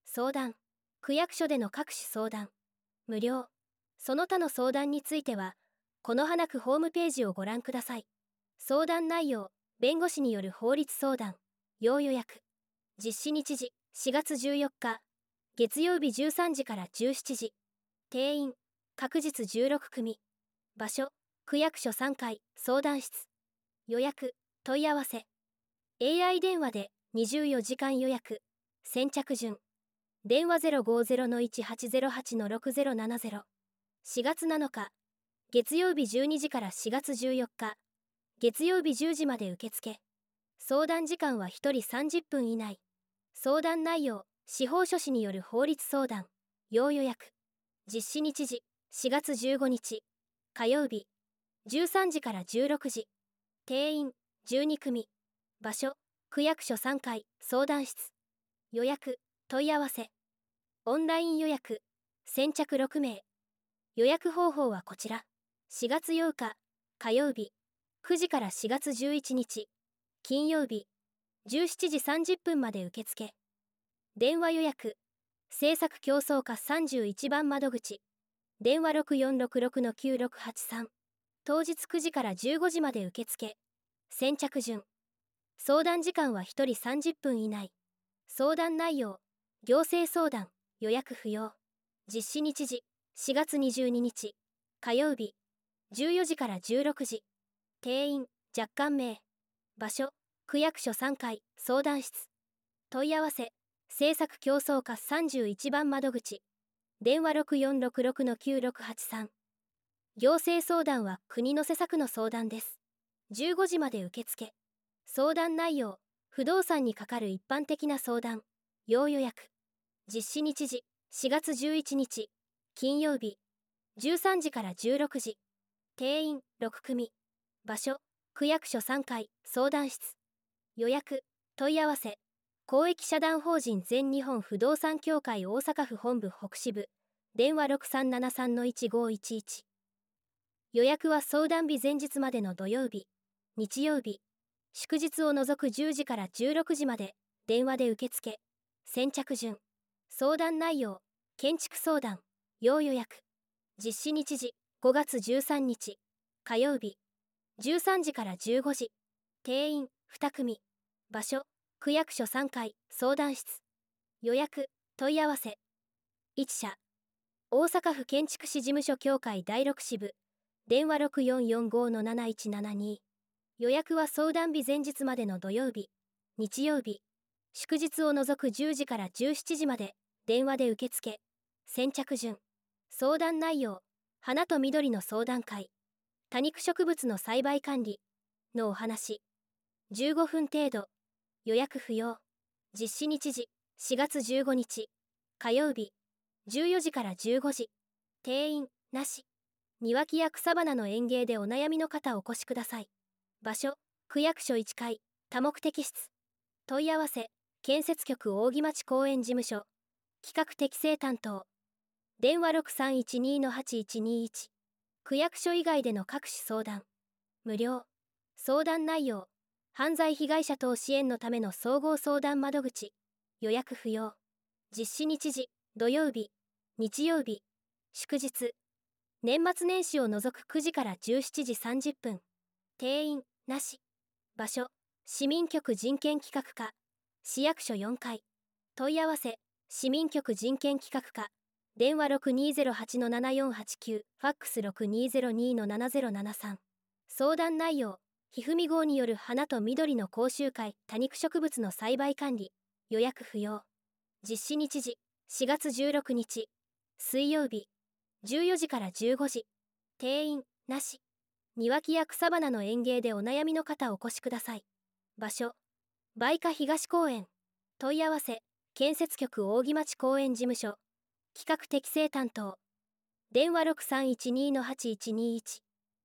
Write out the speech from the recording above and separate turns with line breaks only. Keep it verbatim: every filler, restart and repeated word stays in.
相談、区役所での各種相談、無料。その他の相談については、この花区ホームページをご覧ください。相談内容、弁護士による法律相談、要予約。実施日時、しがつじゅうよっか、月曜日じゅうさんじからじゅうしちじ。定員、各日じゅうろくくみ。場所、区役所さんかい、相談室。予約、問い合わせ。エーアイ 電話でにじゅうよじかん予約。先着順。電話 ゼロごゼロのいちはちゼロはちのろくゼロななゼロ。しがつなのか、月曜日じゅうにじからしがつじゅうよっか、月曜日じゅうじまで受付。相談時間はひとりさんじゅっぷん以内。相談内容、司法書士による法律相談、要予約。実施日時、しがつじゅうごにち、火曜日、じゅうさんじからじゅうろくじ。定員、じゅうにくみ。場所、区役所さんかい、相談室。予約、問い合わせ。オンライン予約、先着ろくめい。予約方法はこちら。しがつようか、火曜日、くじからしがつじゅういちにち、金曜日、じゅうしちじさんじゅっぷんまで受付。電話予約、政策競争課さんじゅういちばん窓口。電話ろくよんろくろくのきゅうろくはちさん。当日くじからじゅうごじまで受付。先着順。相談時間はひとりさんじゅっぷん以内。相談内容、行政相談、予約不要。実施日時、しがつにじゅうににち、火曜日、じゅうよじからじゅうろくじ。定員、若干名。場所、区役所さんかい、相談室。問い合わせ、政策競争課さんじゅういちばん窓口。電話ろくよんろくろくのきゅうろくはちさん。行政相談は国の施策の相談です。じゅうごじまで受付。相談内容、不動産に係る一般的な相談、要予約。実施日時、しがつじゅういちにち、金曜日、じゅうさんじからじゅうろくじ。定員、ろくくみ。場所、区役所さんかい、相談室。予約、問い合わせ。公益社団法人全日本不動産協会大阪府本部北支部。電話ろくさんななさんのいちごいちいち。予約は相談日前日までの土曜日、日曜日、祝日を除くじゅうじからじゅうろくじまで電話で受付。先着順。相談内容、建築相談、要予約。実施日時、ごがつじゅうさんにち、火曜日、じゅうさんじからじゅうごじ。定員、にくみ。場所、区役所さんかい、相談室。予約、問い合わせ。いち社。大阪府建築士事務所協会だいろく支部。電話ろくよんよんごのなないちななに。予約は相談日前日までの土曜日、日曜日、祝日を除くじゅうじからじゅうしちじまで電話で受付。先着順。相談内容、花と緑の相談会、多肉植物の栽培管理のお話。じゅうごふん程度。予約不要。実施日時、しがつじゅうごにち、火曜日、じゅうよじからじゅうごじ。定員、なし。庭木や草花の園芸でお悩みの方お越しください。場所、区役所いっかい、多目的室。問い合わせ、建設局扇町公園事務所。企画適正担当。電話ろくさんいちにのはちいちにいち。区役所以外での各種相談。無料。相談内容、犯罪被害者等支援のための総合相談窓口。予約不要。実施日時、土曜日、日曜日、祝日。年末年始を除くくじからじゅうしちじさんじゅっぷん。定員、なし。場所、市民局人権企画課。市役所よんかい。問い合わせ、市民局人権企画課。電話ろくにーぜろはちのななよんはちきゅう、ファックスろくにーぜろにのななぜろななさん。相談内容、ひふみ号による花と緑の講習会、多肉植物の栽培管理。予約不要。実施日時、しがつじゅうろくにち、水曜日、じゅうよじからじゅうごじ。定員、なし。庭木や草花の園芸でお悩みの方お越しください。場所、梅花東公園。問い合わせ、建設局扇町公園事務所。企画適正担当。電話ろくさんいちにのはちいちにいち。